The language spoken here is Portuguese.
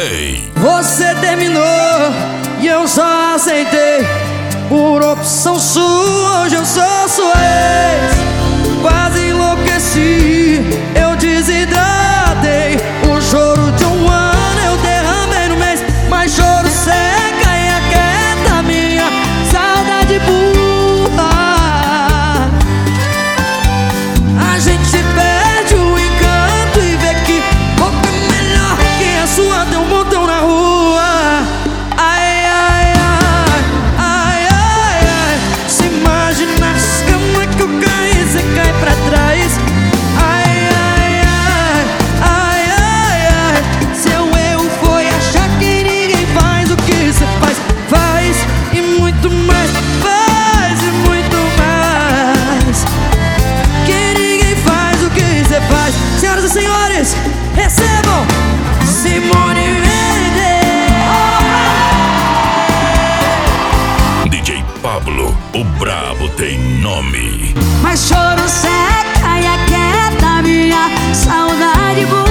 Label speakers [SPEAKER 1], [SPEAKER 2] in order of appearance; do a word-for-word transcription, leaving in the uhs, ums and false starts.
[SPEAKER 1] Play.
[SPEAKER 2] Você terminou e eu só aceitei por opção sua. Hoje eu sou sua ex. Quase enlouqueci, eu desidratei. O choro de um ano eu derramei no mês, mas choro seca e aquieta minha saudade burra. A gente perde o encanto e vê que boca melhor que a sua tem um montão na rua. Ai, ai, ai, ai, ai, ai. Se imagina as camas que eu caí, você cai pra trás. Ai, ai, ai, ai, ai, ai. Seu erro foi achar que ninguém faz o que você faz. Faz e muito mais, faz e muito mais. Que ninguém faz o que você faz. Senhoras e senhores, recebam Simone Mendes.
[SPEAKER 1] D J Pablo, o brabo tem nome.
[SPEAKER 3] Mas choro seca e aquieta minha saudade boa.